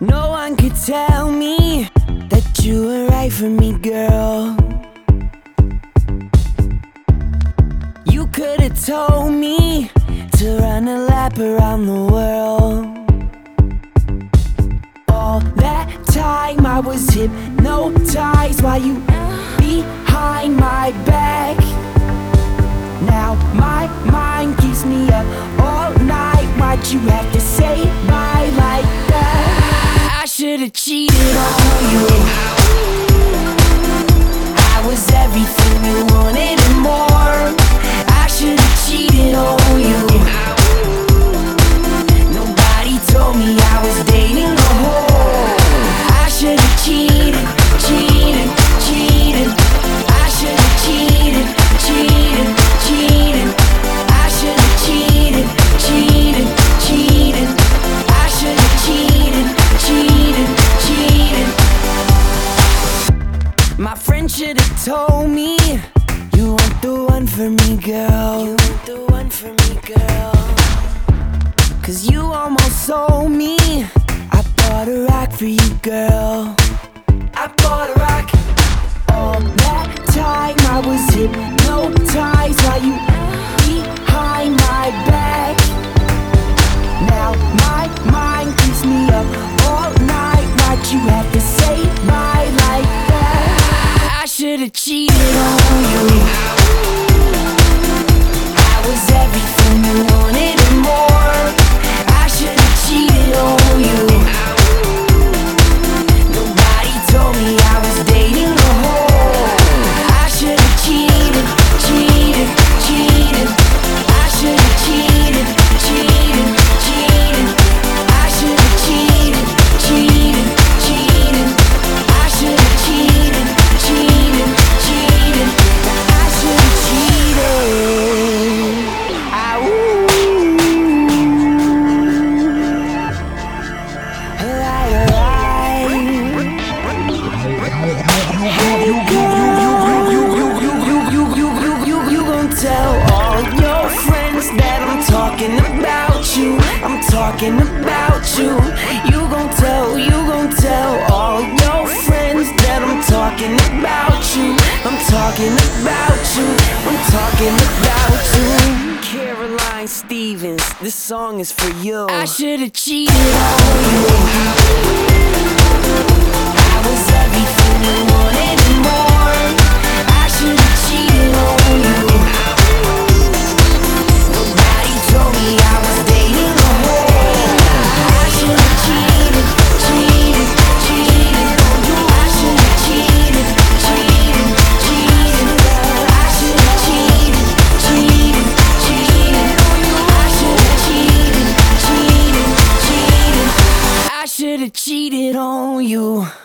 No one could tell me that you were right for me, girl. You could've told me to run a lap around the world. All that time I was hypnotized while you behind my back. Now my mind keeps me up all night. Why'd you have to say bye like that? I should've cheated on you. I was everything you wanted and more. I should've cheated on you. Nobody told me I was dating a whore. I should've cheated, cheated, cheated. I should've cheated, cheated, cheated. I should've cheated, cheated, cheated. I should've cheated, cheated, cheated. My friend should've told me you weren't the one for me, girl. You weren't the one for me, girl. 'Cause you almost sold me. I bought a rock for you, girl. I bought a rock. All that time I was hypnotized while you behind my back. Now my mind keeps me up all night. Why'd you have to say bye like that? I should've cheated on you. I was everything you wanted and more. I should've cheated on you. Nobody told me I was dating a whore. I should've cheated, cheated, cheated. I should've cheated, cheated, cheated. I should've cheated, cheated, cheated. I should've cheated, cheated, cheated. I should've cheated. You gon' tell all your friends that I'm talking about you. I'm talking about you. You gon' tell all your friends that I'm talking about you. I'm talking about you. I'm talking about you. Caroline Stevens, this song is for you. I should've cheated on you. I was everything you wanted and more. I should've cheated on you. Nobody told me I was dating a whore. I should've cheated, cheated, cheated. I should've cheated, cheated, cheated. I should've cheated, cheated, cheated. I should've cheated, cheated, cheated. I should've cheated on you.